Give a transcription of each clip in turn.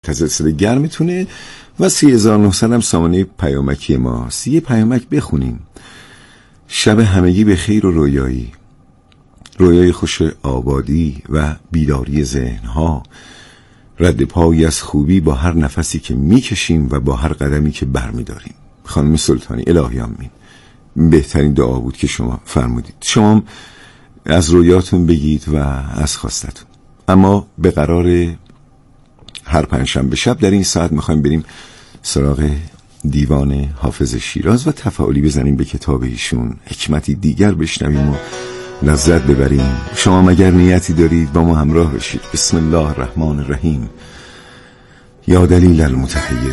متصل گرمتونه و 3900 هم سامانه پیامکی ماست. یه پیامک بخونیم. شب همگی به خیر و رویای خوش آبادی و بیداری ذهنها، رد پایی از خوبی با هر نفسی که میکشیم و با هر قدمی که برمیداریم. خانم سلطانی، الهی آمین. بهترین دعا بود که شما فرمودید. شما از رویاتون بگید و از خواستتون. اما به قرار هر پنجشنبه شب در این ساعت میخوایم بریم سراغ دیوان حافظ شیراز و تفاعلی بزنیم به کتاب ایشون، حکمتی دیگر بشنویم و لذت ببریم. شما مگر نیتی دارید با ما همراه بشید؟ بسم الله الرحمن الرحیم. یا دلیل المتحیرین.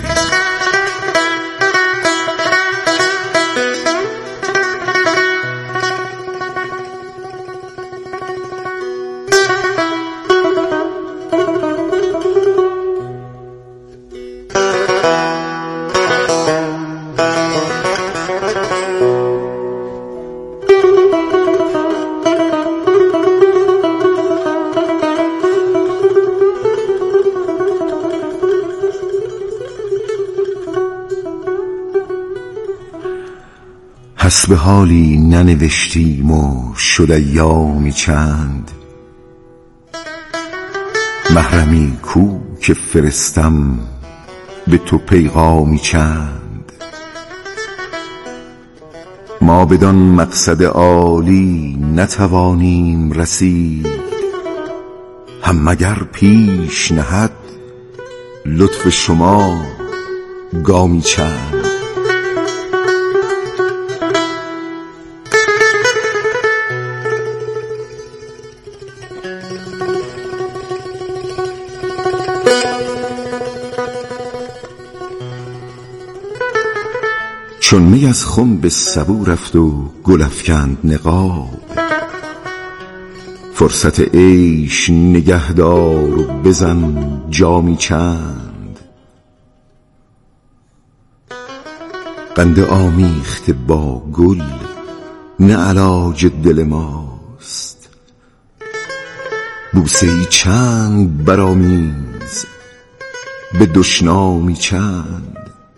حسب حالی ننوشتیم و شد ایامی چند، محرمی کو که فرستم به تو پیغامی چند. ما بدان مقصد عالی نتوانیم رسید، هم مگر پیش نهد لطف شما گامی چند. چون می از خم به سبو رفت و گل افکند نقاب، فرصت عیش نگهدار و بزن جامی چند. قند آمیخته با گل نه علاج دل ماست، بوسه ای چند برآمیز به دشنامی چند.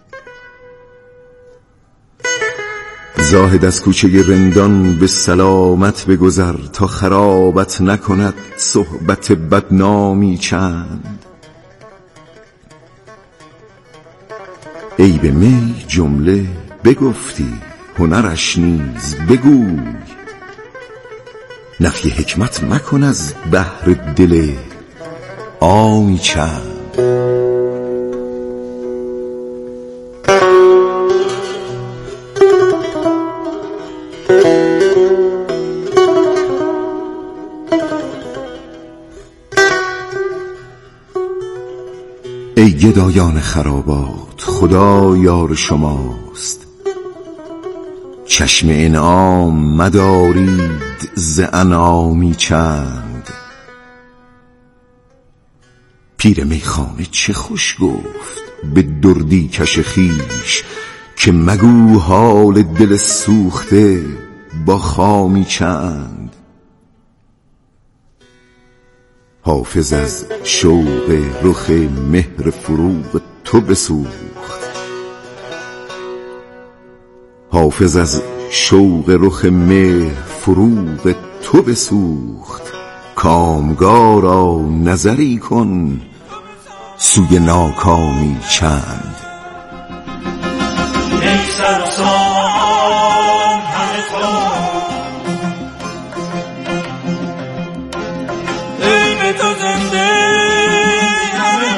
زاهد از کوچه رندان به سلامت بگذر، تا خرابت نکند صحبت بدنامی چند. عیب می جمله بگفتی هنرش نیز بگوی، نفی حکمت مکن از بحر دل عامی چند. ای گدایان خرابات، خدا یار شماست، چشم انعام مدارید ز انعامی چند. پیر میخانه چه خوش گفت به دردی کش خویش، که مگو حال دل سوخته با خامی چند. حافظ از شوق رخ مهر فروغ تو بسوخت، حافظ از شوق رخ مهر فروغ تو بسوخت. کامگارا نظری کن سوی ناکامی چند. ای سرسام همه تو، ای به تو زنده همه،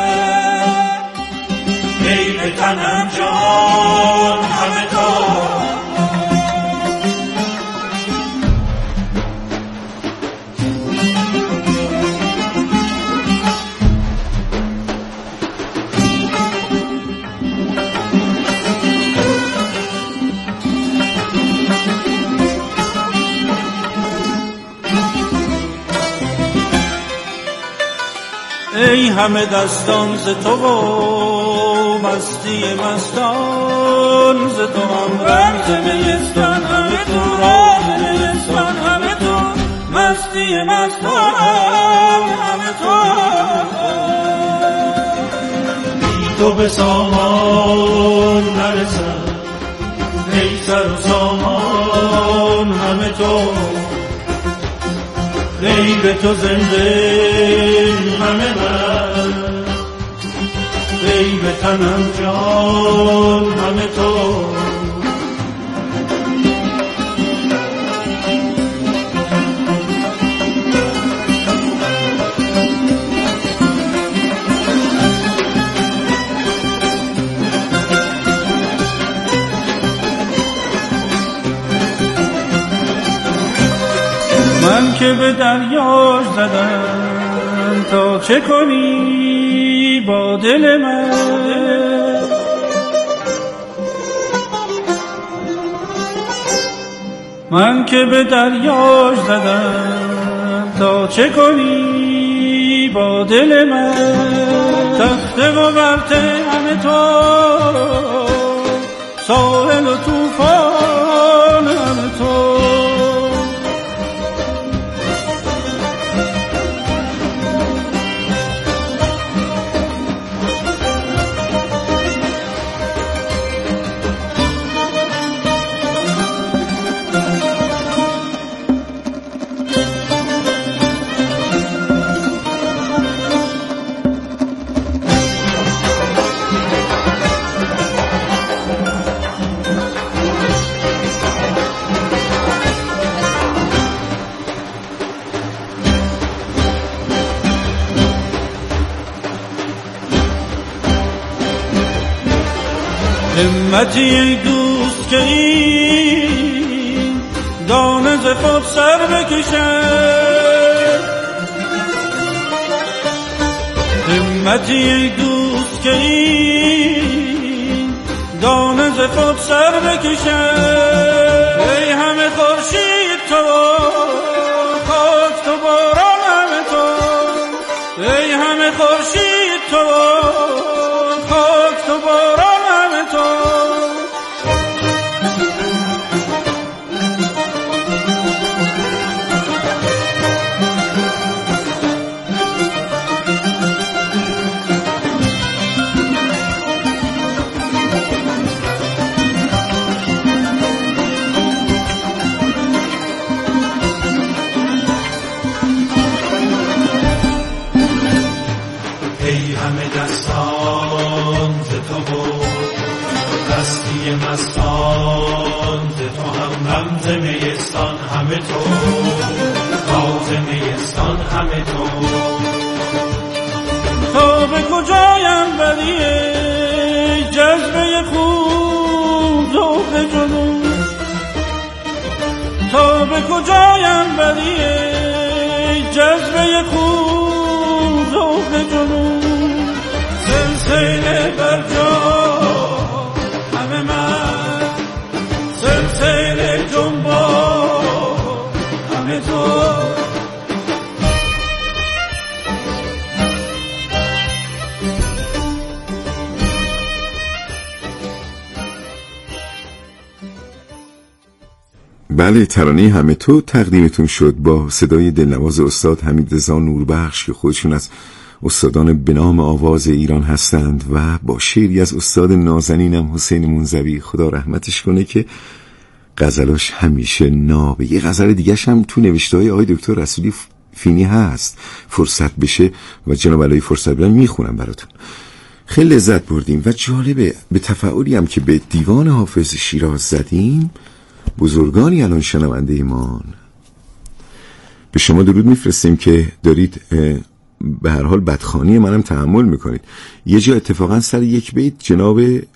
ای به تنم جان همه تو. ای همه دستان ز تو و مستی مستان ز تو، هم رمز نیستان همه تو، راز نیستان همه تو، مستی مستان همه تو. تو به سامان نرسد، ای سر و سامان همه تو، غیر تو زنده همه من، غیر تنم جان همه تو. من که به دریاش زدم تا چه کنی با دل من، من که به دریاش زدم تا چه کنی با دل من، تخته و ورته همه تو، ساحل و طوفان همه تو. همتی ای دوست که این دانه ز خود سر بکشد، همتی ای دوست که این دانه ز خود سر بکشد، ای همه خورشید تو، خاک تو، باران همه تو، ای همه خورشید تو، خاک تو، باران همه تو. ای همه دستان ز تو بود، دستی مستان ز تو، هم رمز میستان همه تو، راز میستان همه تو. تا به کجایم بری ای جذبه خوب ذوق جنون، تا به کجایم بری ای جذبه خوب ذوق جنون، سلسله بر جا همه من، سلسله جنبا همه تو. بله، ترانه همه تو تقدیمتون شد با صدای دلنواز استاد حمیدرضا نوربخش که خودشون از استادان به نام آواز ایران هستند و با شعری از استاد نازنینم حسین منزوی، خدا رحمتش کنه، که غزلاش همیشه نابه. یه غزل دیگه‌ش هم تو نوشته‌های آقای دکتر رسولی فینی هست، فرصت بشه و جناب علی فرصت بدن میخونم براتون. خیلی لذت بردیم و جالبه به تفاعلی هم که به دیوان حافظ شیراز زدیم، بزرگانی الان شنونده ایمان به شما درود میفرستیم که دارید به هر حال بدخوانی منم تحمل میکنید. یه جا اتفاقا سر یک بیت جناب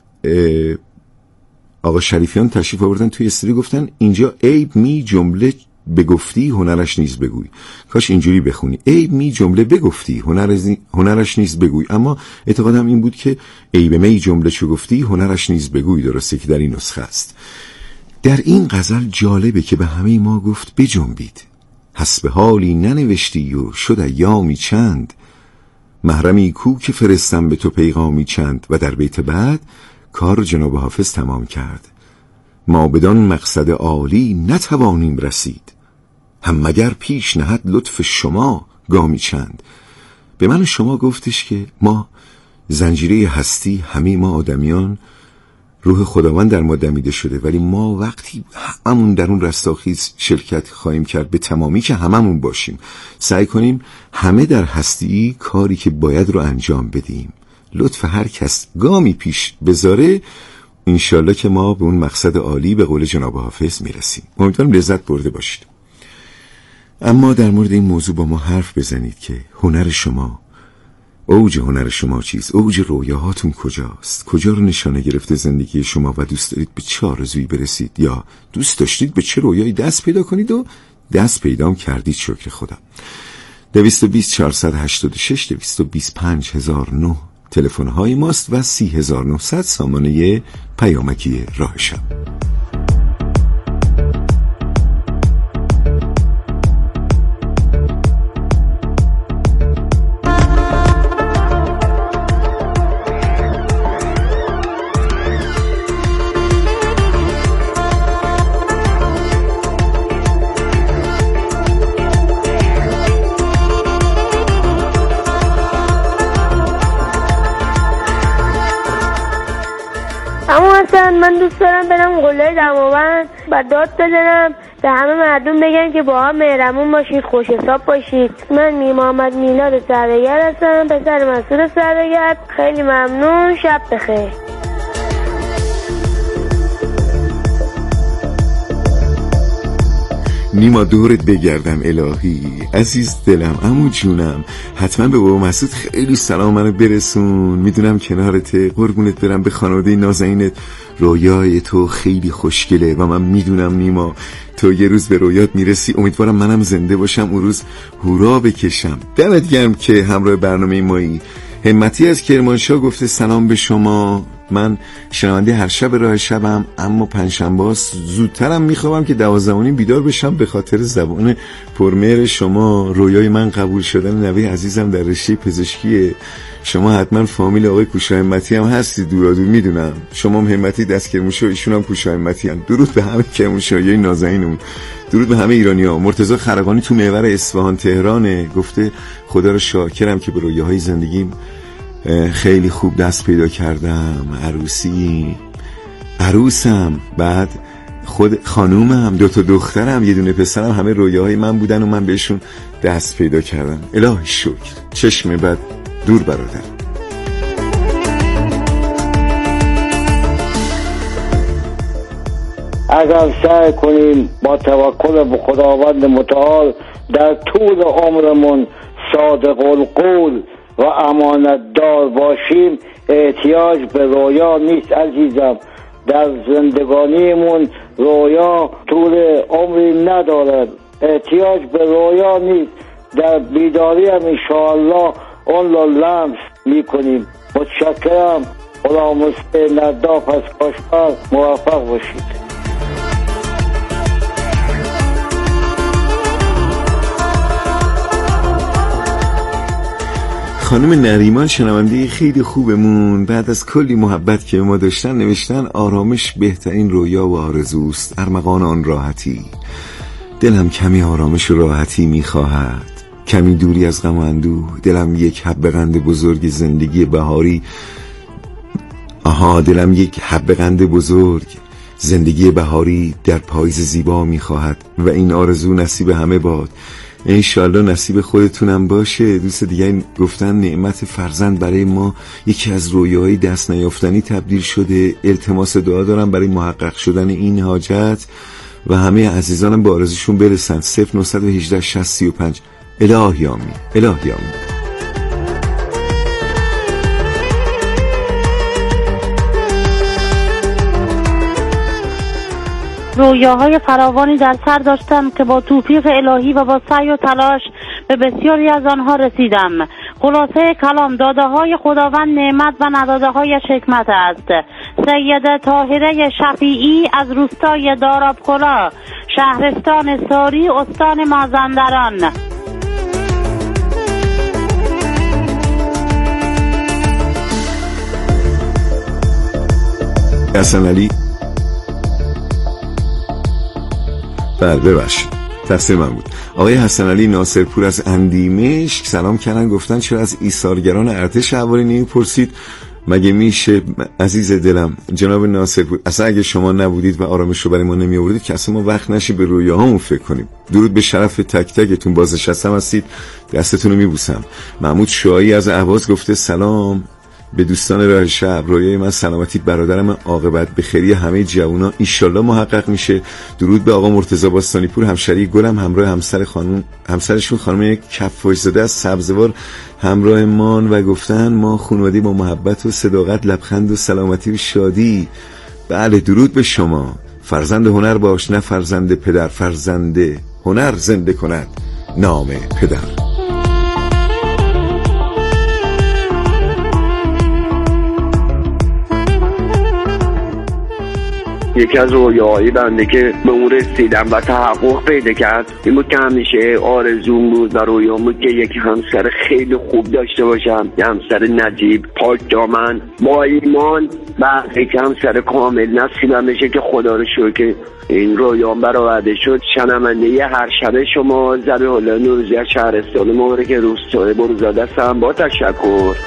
آقا شریفیان تشریف آوردن توی استودیو، گفتن اینجا عیب می جمله بگفتی هنرش نیز بگوی. کاش اینجوری بخونی، عیب می جمله بگفتی هنرش نیز بگوی. اما اعتقادم این بود که عیب می جمله چو گفتی هنرش نیز بگوی، درسته که در این نسخه است. در این غزل جالبه که به همه ما گفت بجنبید، حسب حالی ننوشتی و شد ایامی چند، محرمی کو که فرستم به تو پیغامی چند. و در بیت بعد کار جناب حافظ تمام کرد، ما بدان مقصد عالی نتوانیم رسید، هم مگر پیش نهد لطف شما گامی چند. به من و شما گفتش که ما زنجیره هستی، همه ما آدمیان روح خداوند در ما دمیده شده، ولی ما وقتی هممون در اون رستاخیز شرکت خواهیم کرد به تمامی که هممون باشیم، سعی کنیم همه در هستی کاری که باید رو انجام بدیم. لطف هر کس گامی پیش بذاره، انشالله که ما به اون مقصد عالی به قول جناب حافظ میرسیم. امیدوارم لذت برده باشید. اما در مورد این موضوع با ما حرف بزنید که هنر شما، اوج هنر شما چیست؟ اوج رویاهاتون کجاست؟ کجا رو نشانه گرفته زندگی شما و دوست دارید به چه آرزویی برسید؟ یا دوست داشتید به چه رویایی دست پیدا کنید و دست پیدام کردید؟ شکر خدا. 220 486 225 1009 تلفن های ماست و 3900 سامانه پیامکی راه شب. من دوست دارم برم قله دماوند و داد بزنم به همه مردم بگم که با هم مهربون باشید، خوش حساب باشید. من محمد میلاد سردگر هستم، پسر مسئول سردگر. خیلی ممنون، شب بخیر. نیما دورت بگردم الهی، عزیز دلم، عمو جونم، حتما به بابا مسعود خیلی سلام منو برسون. میدونم کنارته، قربونت برم، به خانواده نازنینت. رویای تو خیلی خوشگله و من میدونم نیما تو یه روز به رویات میرسی. امیدوارم منم زنده باشم اون روز هورا بکشم. دمت گرم که همراه برنامه مایی. همتی از کرمانشاه گفته سلام به شما. من شنونده هر شب راه شبم، اما پنجشنبه زودترم میخوام که 12 بیدار بشم به خاطر زبان پرمهر شما. رویای من قبول شدن نوه عزیزم در رشته پزشکیه. شما حتما فامیل آقای کوشا همتی هم هستی، دورادور میدونم. شما هم همتی دست کرمانشاه، ایشون هم کوشا همتی هم. درود به همه کرمانشاهیای نازنینمون، درود به همه ایرانی‌ها. مرتضی خرقانی تو محور اصفهان تهرانه، گفته خدا رو شاکرم که به رویاهای زندگیم خیلی خوب دست پیدا کردم. عروسم، بعد خود خانومم، 2 دخترم، 1 پسرم، همه رویاهای من بودن و من بهشون دست پیدا کردم. الهی شکر. چشم بد دور برادر. اگر سعی کنیم با توکل به خداوند متعال در طول عمرمون صادق القول و امانتدار باشیم، احتیاج به رویا نیست عزیزم. در زندگانیمون رویا طول عمری ندارد، احتیاج به رویا نیست. در بیداری هم انشاءالله اون رو لمس میکنیم. متشکرم. غلام حسین نداف از کاشغر، موفق باشید. خانم نریمان شنونده خیلی خوبمون، بعد از کلی محبت که ما داشتن نوشتن آرامش بهترین رویا و آرزوست، ارمغان آن راحتی. دلم کمی آرامش و راحتی میخواهد، کمی دوری از غم و اندوه. دلم یک حب قند بزرگ زندگی بهاری. دلم یک حب قند بزرگ زندگی بهاری در پاییز زیبا میخواهد و این آرزو نصیب همه باد. انشالله نصیب خودتونم باشه. دوست دیگه گفتن نعمت فرزند برای ما یکی از رویاهای دست نیافتنی تبدیل شده. التماس دعا دارم برای محقق شدن این حاجت و همه عزیزانم به آرزوشون برسن. 0918 60 35. الهی آمین، الهی آمین. رویاهای فراوانی در سر داشتم که با توفیق الهی و با سعی و تلاش به بسیاری از آنها رسیدم. خلاصه کلام، داده‌های خداوند نعمت و نداده‌هایش حکمت است. سیده طاهره شفیعی از روستای دارابکلا، شهرستان ساری، استان مازندران. حسن علی، بله ببخشید تقصیر من بود. آقای حسن علی ناصرپور از اندیمشک سلام کردن، گفتن چرا از ایثارگران ارتش هواری نمی‌پرسید؟ مگه میشه عزیز دلم جناب ناصرپور، اصلا اگه شما نبودید و آرامش رو برای ما نمی آوردید که اصلا ما وقت نشه به رویاهامون فکر کنیم. درود به شرف تک تکتون، بازنشستم هستید، دستتون رو میبوسم. محمود شایی از اهواز گفته سلام به دوستان راه شب، رویای من سلامتی برادرم، عاقبت به خیری همه جوونا ایشالله محقق میشه. درود به آقا مرتضی باستانی پور، همشری گلم، همراه همسرشون خانم کفاش زاده از سبزوار همراه مان و گفتن ما خانواده با محبت و صداقت، لبخند و سلامتی و شادی. بله درود به شما. فرزند هنر باش نه فرزند پدر، فرزند هنر زنده کند نام پدر. یکی از رویاهای بنده که به اون رسیدم و تحقق پیدا کرد این بود که همیشه آرزوم بود و رویام بود که یک همسر خیلی خوب داشته باشم، یک همسر نجیب، پاک دامن، با ایمان و یک همسر کامل نصیبم بشه که خدا رو شکر که این رویام برآورده شد. شنونده هر شب شما ذبیح الله نوروزی از شهرستان مبارک روستای بروزاده هستم. با تشکر.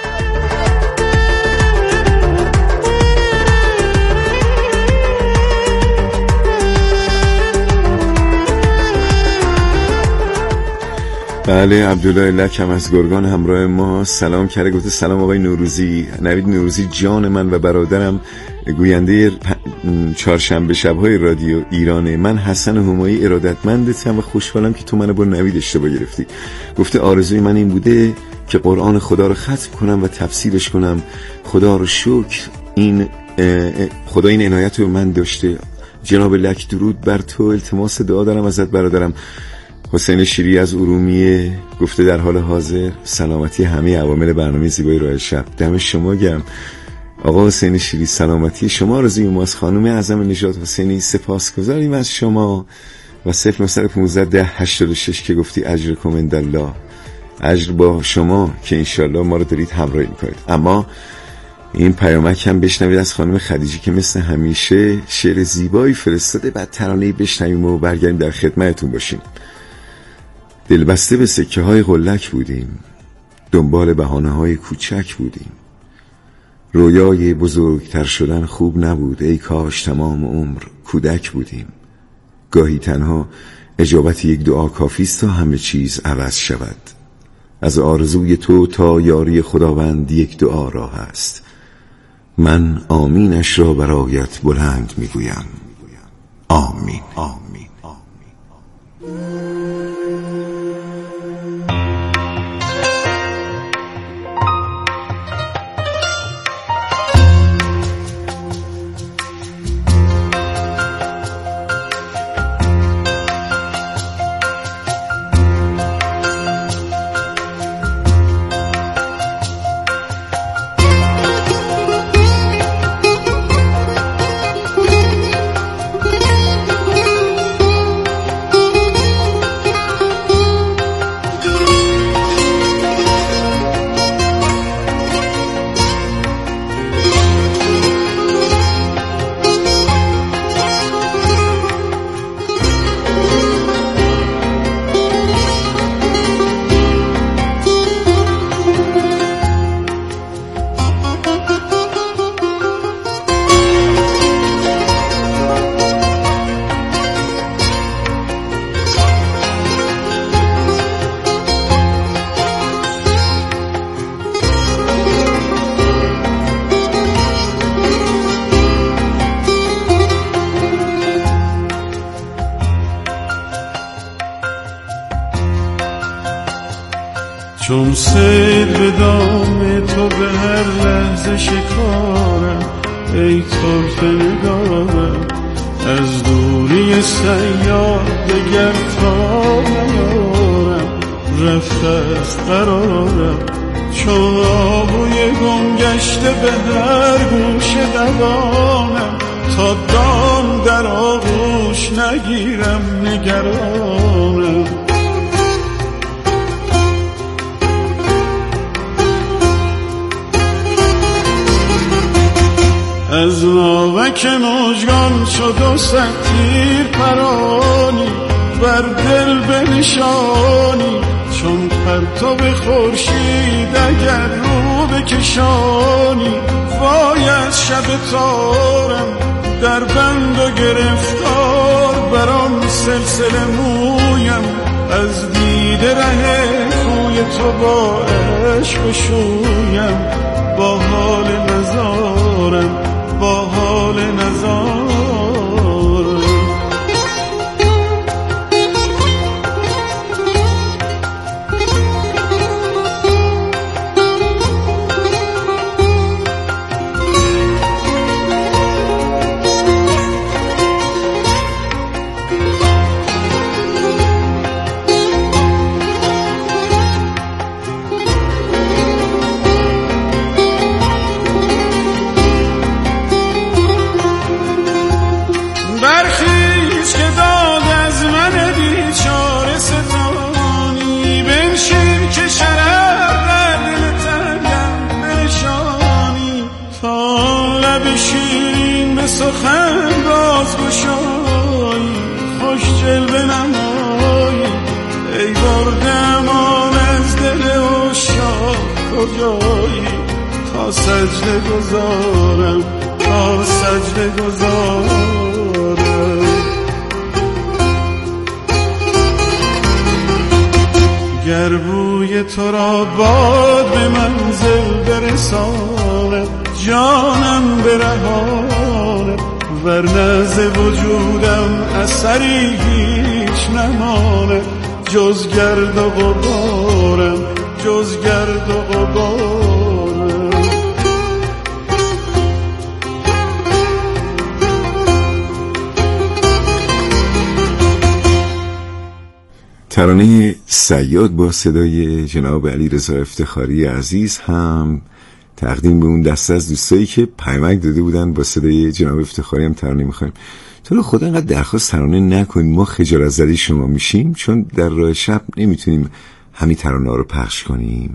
بله عبدالله لکم از گرگان همراه ما سلام کرده، گفته سلام آقای نوروزی، نوید نوروزی جان من و برادرم، گوینده چهارشنبه شب‌های رادیو ایرانه. من حسن همایی ارادتمندتم و خوشحالم که تو منو با نوید اشتباه گرفتی. گفته آرزوی من این بوده که قرآن خدا رو ختم کنم و تفسیرش کنم. خدا رو شکر خدا این عنایت رو به من داشته. جناب لک درود بر تو، التماس دعا دارم ازت برادرم. حسین شیری از ارومیه گفته در حال حاضر سلامتی همه عوامل برنامه زیبای راه شب. دم شما گرم آقا حسین شیری، سلامتی شما آرزوی ماست. خانم اعظم نژاد حسینی سپاسگزاریم از شما. و 0151086 که گفتی اجرکم عندالله، اجر با شما که انشالله ما رو دارید همراهی میکنید. اما این پیامک هم بشنوید از خانم خدیجی که مثل همیشه شعر زیبایی فرستاده، بعد ترانه‌ای بشنویم و برگردیم در خدمتتون باشیم. دلبسته به سکه های غلک بودیم، دنبال بهانه های کوچک بودیم. رویای بزرگتر شدن خوب نبود، ای کاش تمام عمر کودک بودیم. گاهی تنها اجابت یک دعا کافیست تا همه چیز عوض شود. از آرزوی تو تا یاری خداوند یک دعا راه است. من آمینش را برایت بلند میگویم. آمین. چون سیل به دام تو به هر لحظه شکارم، ای طرف نگارم از دوری سیاد دگر تا نیارم. رفته از قرارم چون آهوی گم گشته به هر گوش دوانم، تا دام در آغوش نگیرم نگرانم. از ناوک مژگان شد و صد تیر پرانی، بر دل بنشانی، چون پرتو خورشید اگر رو بکشانی. وای از شب تارم در بند و گرفتار، برام سلسله مویم از دیده ره کوی تو با عشق شویم. با حال نزارم، با حال نزارم. سخن باز گشایی، خوش جلوه نمایی. ای برده امان از دل عشاق کجایی؟ تا سجده گذارم، تا سجده گذارم. گر بوی تو را باد به منزل برسانه، جانم برهانه. ورنه ز وجودم اثری هیچ نمانه، جز گرد و غبارم، جز گرد و غبارم. ترانه صیاد با صدای جناب علیرضا افتخاری عزیز هم تقدیم به اون دسته از دوستایی که پیامک داده بودن. با صدای جناب افتخاری هم ترانه میخوایم. تو رو خدا اینقدر درخواست ترانه نکنیم، ما خجالت زده شما میشیم، چون در راه شب نمیتونیم همین ترانه ها رو پخش کنیم.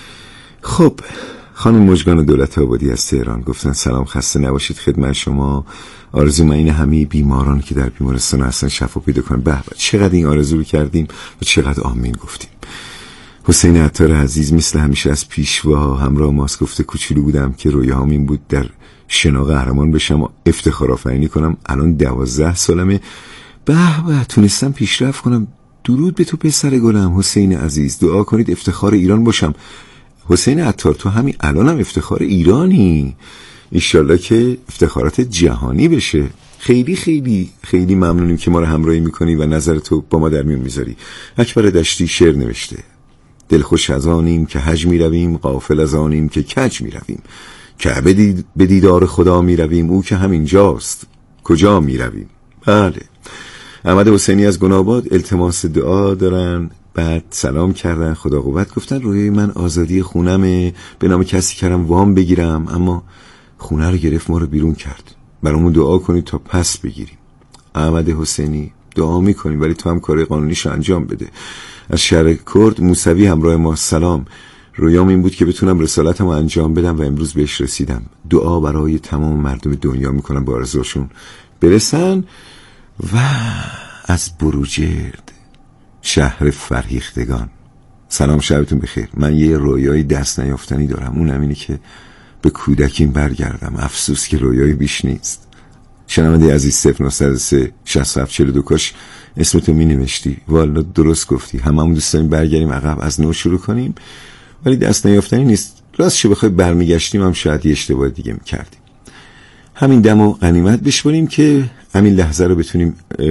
خب خانم مژگان دولت آبادی از تهران گفتن سلام، خسته نباشید خدمت شما. آرزو من این همه بیماران که در بیمارستان هستن شفا پیدا کنن. به به، چقدر این آرزو رو کردیم و چقدر آمین گفتیم. حسین عطار عزیز مثل همیشه از پیشوا همراه ماست، گفته کوچولو بودم که رویاهام این بود در شنا قهرمان بشم و افتخار آفرینی کنم. الان 12 سالمه. به به، تونستم پیشرفت کنم. درود به تو پسر گلم. حسین عزیز دعا کنید افتخار ایران باشم. حسین عطار تو همین الانم افتخار ایرانی، انشالله که افتخارات جهانی بشه. خیلی خیلی خیلی ممنونیم که ما رو همراهی میکنی و نظر تو با ما در میون میذاری. اکبر دشتی شعر نوشته: دلخوش از آنیم که حج میرویم، غافل از آنیم که کج میرویم. کعبه به دیدار خدا میرویم، او که همینجاست کجا میرویم. بله. احمد حسینی از گناباد التماس دعا دارن. بعد سلام کردن، خدا قوت. گفتن روی من آزادی خونمه، به نام کسی کردم وام بگیرم اما خونه رو گرفت ما رو بیرون کرد. برامون دعا کنید تا پس بگیریم. احمد حسینی دعا میکنیم ولی تو هم کار قانونیشو انجام بده. از شهر کرد موسوی همراه ما سلام. رویام این بود که بتونم رسالتمو انجام بدم و امروز بهش رسیدم. دعا برای تمام مردم دنیا میکنم با آرزوشون برسن. و از بروجرد شهر فرهیختگان سلام، شبتون بخیر. من یه رویای دست نیافتنی دارم، اونم اینه که به کودکیم برگردم. افسوس که رویای بیش نیست. شنونده عزیز 0903 67 42 کاش اسمتو می نوشتی. والا درست گفتی، هممون دوست داریم برگردیم عقب، از نو شروع کنیم، ولی دست نیافتنی نیست. راستش بخوای برمیگشتیم هم شاید یه اشتباه دیگه میکردیم. همین دمو غنیمت بشماریم که همین لحظه رو بتونیم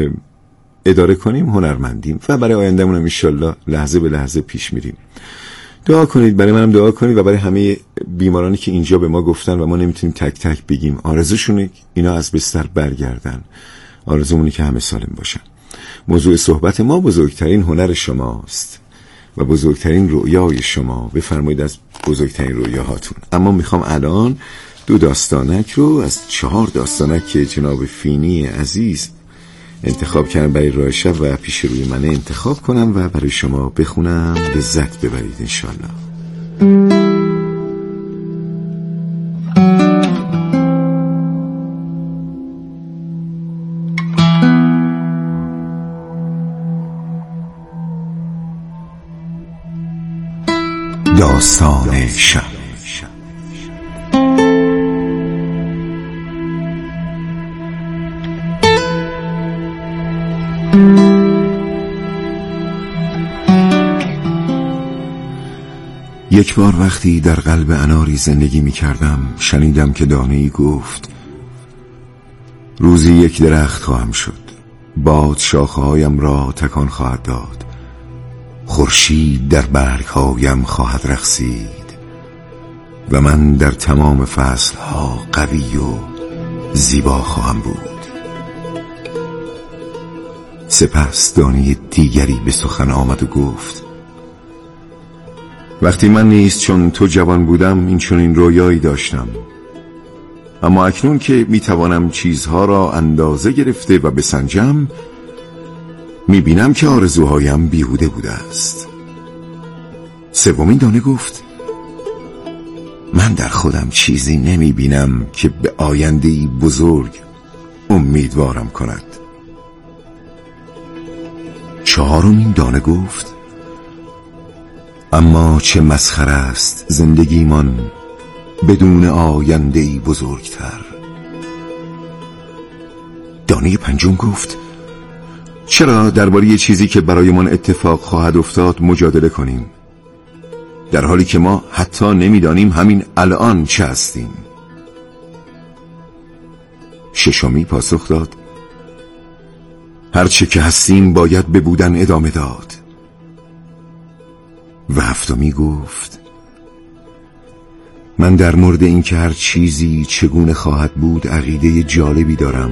اداره کنیم، هنرمندیم و برای آیندهمون هم انشالله لحظه به لحظه پیش میریم. دعا کنید، برای منم دعا کنید و برای همه بیمارانی که اینجا به ما گفتن و ما نمیتونیم تک تک بگیم آرزوشونه اینا از بستر برگردن. آرزومونی که همه سالم باشن. موضوع صحبت ما بزرگترین هنر شماست و بزرگترین رویای شما. بفرمایید از بزرگترین رویاهاتون. اما میخوام الان 2 داستانک رو از 4 داستانک که جناب فینی عزیز انتخاب کردم برای راه شب و پیش روی منه انتخاب کنم و برای شما بخونم. لذت ببرید انشالله. داستان شب. یک بار وقتی در قلب اناری زندگی می کردم شنیدم که دانه‌ای گفت روزی یک درخت خواهم شد، باد شاخه‌هایم را تکان خواهد داد، خورشید در برگ‌هایم خواهد رقصید و من در تمام فصل‌ها قوی و زیبا خواهم بود. سپس دانه دیگری به سخن آمد و گفت وقتی من نیز چون تو جوان بودم این چنین رویایی داشتم، اما اکنون که میتوانم چیزها را اندازه گرفته و بسنجم میبینم که آرزوهایم بیهوده بوده است. سومین دانه گفت من در خودم چیزی نمیبینم که به آینده‌ای بزرگ امیدوارم کند. چهارمین دانه گفت اما چه مسخره است زندگیمان بدون آینده‌ای بزرگتر. دانه پنجم گفت چرا درباره چیزی که برایمان اتفاق خواهد افتاد مجادله کنیم، در حالی که ما حتی نمیدانیم همین الان چه هستیم. ششمی پاسخ داد هرچه که هستیم باید به بودن ادامه داد. و هفتمی گفت من در مورد این که هر چیزی چگونه خواهد بود عقیده جالبی دارم،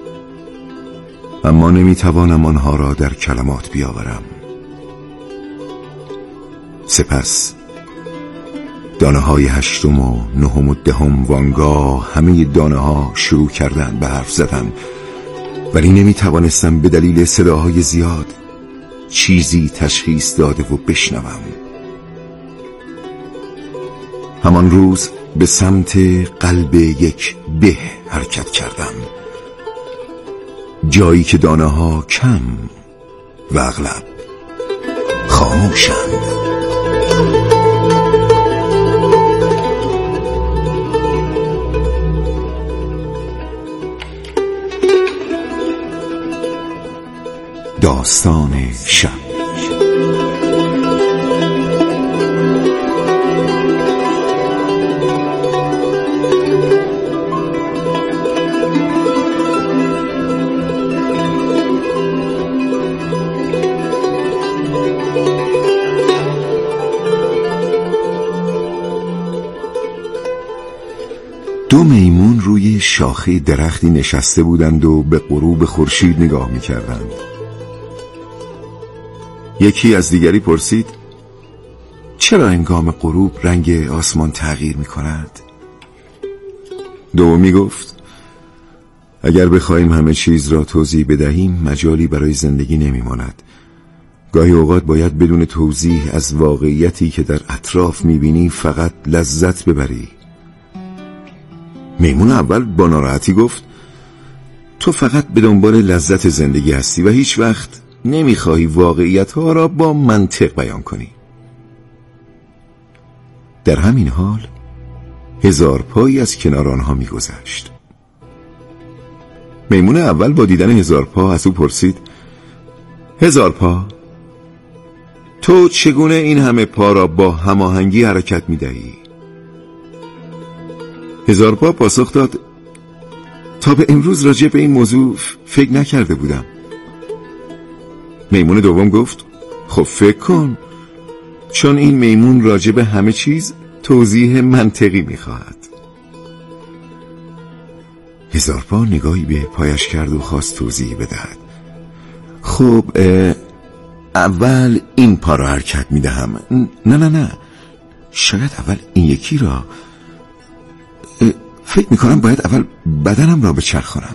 اما نمیتوانم آنها را در کلمات بیاورم. سپس دانه های هشتم و نهم و دهم وانگاه همه دانه ها شروع کردند به حرف زدن، ولی نمیتوانستم به دلیل صداهای زیاد چیزی تشخیص داده و بشنوم. همان روز به سمت قلب یک به حرکت کردم، جایی که دانه ها کم و اغلب خاموشند. داستان شب. دو میمون روی شاخه درختی نشسته بودند و به غروب خورشید نگاه می‌کردند. یکی از دیگری پرسید چرا هنگام غروب رنگ آسمان تغییر می‌کند؟ دومی گفت اگر بخوایم همه چیز را توضیح بدهیم مجالی برای زندگی نمی‌ماند. گاهی اوقات باید بدون توضیح از واقعیتی که در اطراف می‌بینی فقط لذت ببری. میمون اول با ناراحتی گفت تو فقط به دنبال لذت زندگی هستی و هیچ وقت نمیخواهی واقعیتها را با منطق بیان کنی. در همین حال 1000 پایی از کنار آنها میگذشت. میمون اول با دیدن 1000 پا از او پرسید 1000 پا تو چگونه این همه پا را با هماهنگی حرکت میدهی؟ 1000 پا پاسخ داد تا به امروز راجع به این موضوع فکر نکرده بودم. میمون دوم گفت خب فکر کن، چون این میمون راجع به همه چیز توضیح منطقی میخواهد. 1000 پا نگاهی به پایش کرد و خواست توضیح بدهد. خب اول این پا را حرکت میدهم. نه شاید اول این یکی را. فکر میکنم باید اول بدنم را بچرخانم.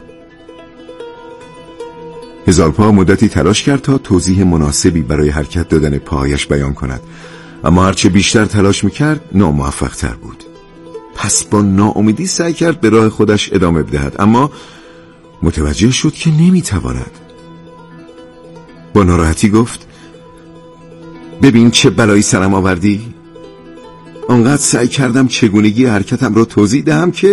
1000 پا مدتی تلاش کرد تا توضیح مناسبی برای حرکت دادن پاهایش بیان کند، اما هرچه بیشتر تلاش میکرد ناموفق تر بود. پس با ناامیدی سعی کرد به راه خودش ادامه بدهد، اما متوجه شد که نمیتواند. با ناراحتی گفت ببین چه بلایی سرم آوردی؟ آنقدر سعی کردم چگونگی حرکتم را توضیح دهم که